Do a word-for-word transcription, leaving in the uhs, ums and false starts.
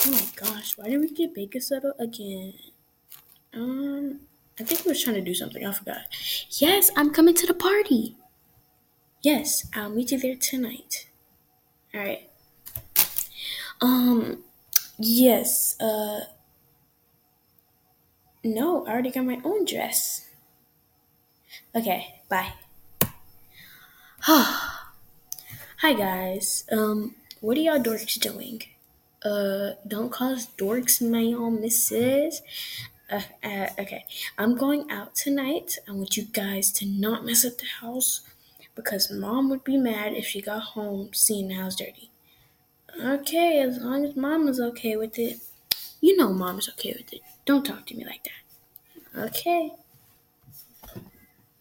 Oh my gosh, why did we get baking soda again? Um, I think we was trying to do something. I forgot. Yes, I'm coming to the party. Yes, I'll meet you there tonight. All right. Um, yes. Uh, no, I already got my own dress. Okay, bye. Hi guys. Um, what are y'all dorks doing? Uh, don't call us dorks, ma'am, missus Uh, uh, okay, I'm going out tonight. I want you guys to not mess up the house because mom would be mad if she got home seeing the house dirty. Okay, as long as mom is okay with it. You know mom's okay with it. Don't talk to me like that. Okay.